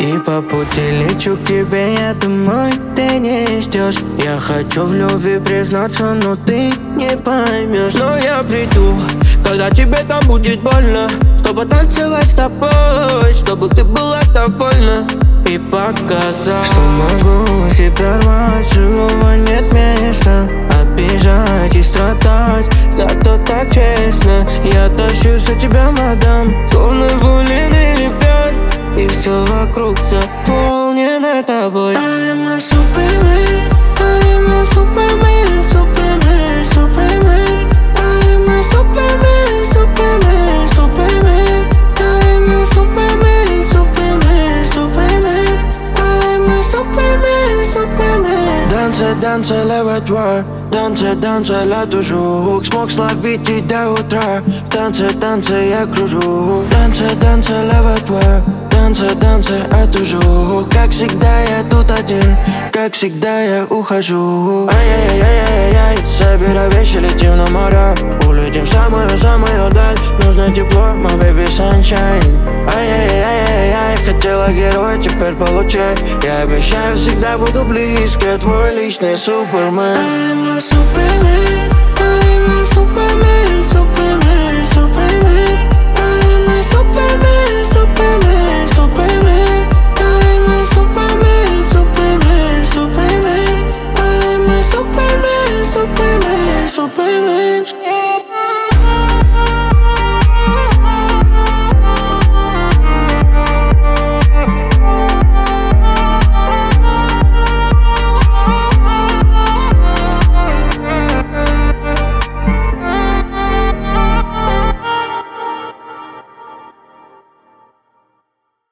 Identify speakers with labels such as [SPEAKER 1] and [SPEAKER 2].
[SPEAKER 1] И по пути лечу к тебе, я думаю, ты не ждешь. Я хочу в любви признаться, но ты не поймешь. Но я приду, когда тебе там будет больно, чтобы танцевать с тобой, чтобы ты была довольна. И показать, что могу себя рвать, живого нет места. Обижать и страдать, зато так честно. Я тащусь от тебя, мадам, словно булиный ребят. И все вокруг заполнено тобой. I am a Superman, I am a Superman, Superman, Superman. I am a Superman, Superman, Superman. I am a Superman, Superman, Superman. I am a Superman, Superman. Танцы, левый двор, танцы, лету жук. Смог словить и до утра. В танце, я кружу. Танцы, левый двор, танцы, эту жук. Как всегда я тут один, как всегда я ухожу. Ай-яй-яй-яй-яй, собирай вещи, летим на море. Улетим в самую-самую даль. Нужно тепло, my baby sunshine. Ай-яй-яй-яй-яй, хотела героя, теперь получай. Я обещаю, всегда буду близко, твой личный Супермен. I'm a Superman, I'm a Superman, Superman, Superman. I'm a Superman.